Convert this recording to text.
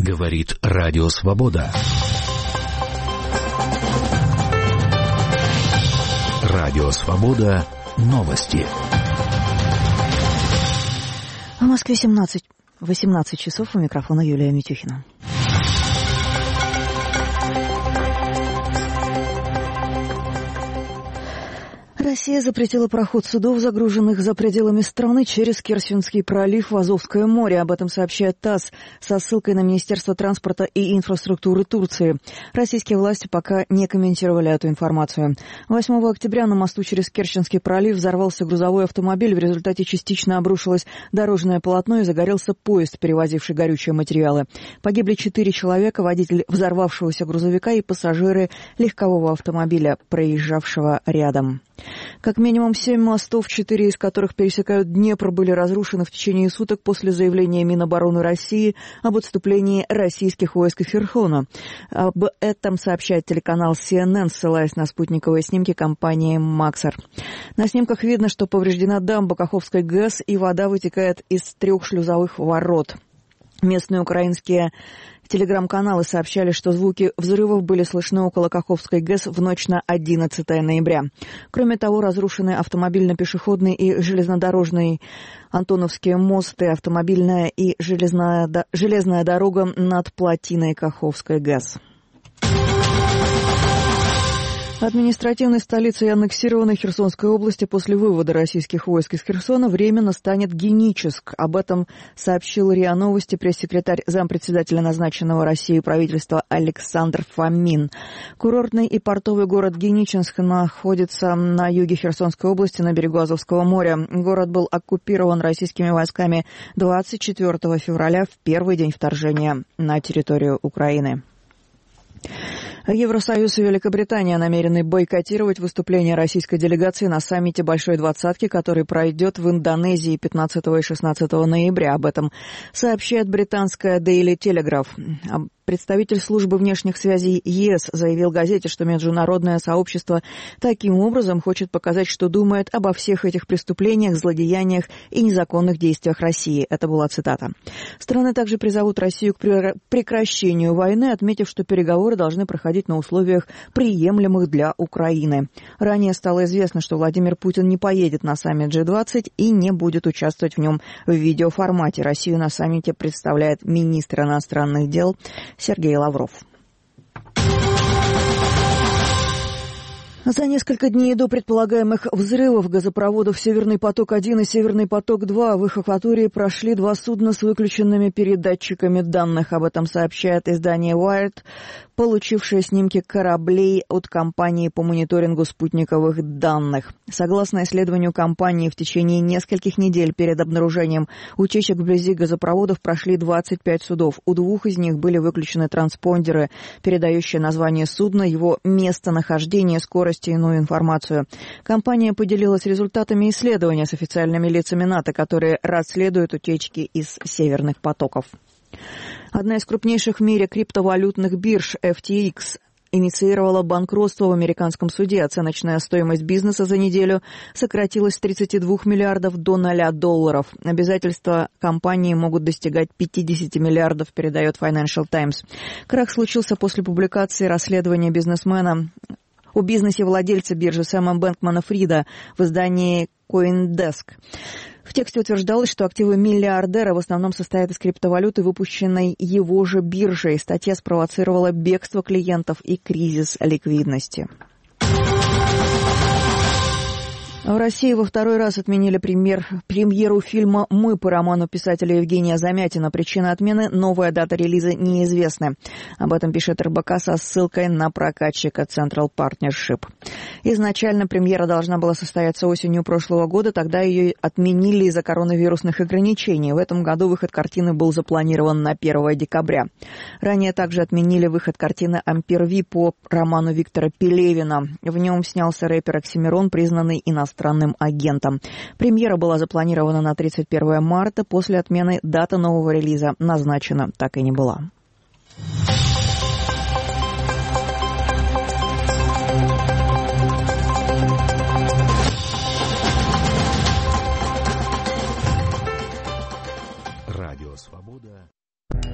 Говорит Радио Свобода. Радио Свобода. Новости. В Москве 18 часов. У микрофона Юлия Митюхина. Россия запретила проход судов, загруженных за пределами страны, через Керченский пролив в Азовское море. Об этом сообщает ТАСС со ссылкой на Министерство транспорта и инфраструктуры Турции. Российские власти пока не комментировали эту информацию. 8 октября на мосту через Керченский пролив взорвался грузовой автомобиль. В результате частично обрушилось дорожное полотно и загорелся поезд, перевозивший горючие материалы. Погибли 4 человека, водитель взорвавшегося грузовика и пассажиры легкового автомобиля, проезжавшего рядом. Как минимум 7 мостов, 4 из которых пересекают Днепр, были разрушены в течение суток после заявления Минобороны России об отступлении российских войск из Херсона. Об этом сообщает телеканал CNN, ссылаясь на спутниковые снимки компании «Максар». На снимках видно, что повреждена дамба Каховской ГЭС и вода вытекает из 3 шлюзовых ворот. Местные украинские телеграм-каналы сообщали, что звуки взрывов были слышны около Каховской ГЭС в ночь на 11 ноября. Кроме того, разрушены автомобильно-пешеходный и железнодорожный Антоновские мосты, автомобильная и железная дорога над плотиной Каховской ГЭС. Административной столицей аннексированной Херсонской области после вывода российских войск из Херсона временно станет Геническ. Об этом сообщил РИА Новости пресс-секретарь зампредседателя назначенного Россией правительства Александр Фомин. Курортный и портовый город Геническ находится на юге Херсонской области на берегу Азовского моря. Город был оккупирован российскими войсками 24 февраля, в первый день вторжения на территорию Украины. Евросоюз и Великобритания намерены бойкотировать выступление российской делегации на саммите Большой Двадцатки, который пройдет в Индонезии 15 и 16 ноября. Об этом сообщает британская Daily Telegraph. Представитель службы внешних связей ЕС заявил газете, что международное сообщество таким образом хочет показать, что думает обо всех этих преступлениях, злодеяниях и незаконных действиях России. Это была цитата. Страны также призовут Россию к прекращению войны, отметив, что переговоры должны проходить на условиях, приемлемых для Украины. Ранее стало известно, что Владимир Путин не поедет на саммит G20 и не будет участвовать в нем в видеоформате. Россию на саммите представляет министр иностранных дел Сергей Лавров. За несколько дней до предполагаемых взрывов газопроводов «Северный поток-1» и «Северный поток-2» в их акватории прошли 2 судна с выключенными передатчиками данных. Об этом сообщает издание Wired, получившее снимки кораблей от компании по мониторингу спутниковых данных. Согласно исследованию компании, в течение нескольких недель перед обнаружением утечек вблизи газопроводов прошли 25 судов. У 2 из них были выключены транспондеры, передающие название судна, его местонахождение, скорость и иную информацию. Компания поделилась результатами исследования с официальными лицами НАТО, которые расследуют утечки из северных потоков. Одна из крупнейших в мире криптовалютных бирж FTX инициировала банкротство в американском суде. Оценочная стоимость бизнеса за неделю сократилась с 32 миллиардов до $0. Обязательства компании могут достигать 50 миллиардов, передает Financial Times. Крах случился после публикации расследования бизнесмена о бизнесе владельца биржи Сэма Бэнкмана-Фрида в издании CoinDesk. В тексте утверждалось, что активы миллиардера в основном состоят из криптовалюты, выпущенной его же биржей. Статья спровоцировала бегство клиентов и кризис ликвидности. В России во второй раз отменили премьеру фильма «Мы» по роману писателя Евгения Замятина. Причина отмены – новая дата релиза неизвестна. Об этом пишет РБК со ссылкой на прокатчика Central Partnership. Изначально премьера должна была состояться осенью прошлого года, тогда ее отменили из-за коронавирусных ограничений. В этом году выход картины был запланирован на 1 декабря. Ранее также отменили выход картины «Ампер-Ви» по роману Виктора Пелевина. В нем снялся рэпер Оксимирон, признанный иностранным агентом. Премьера была запланирована на 31 марта. После отмены дата нового релиза назначена так и не была.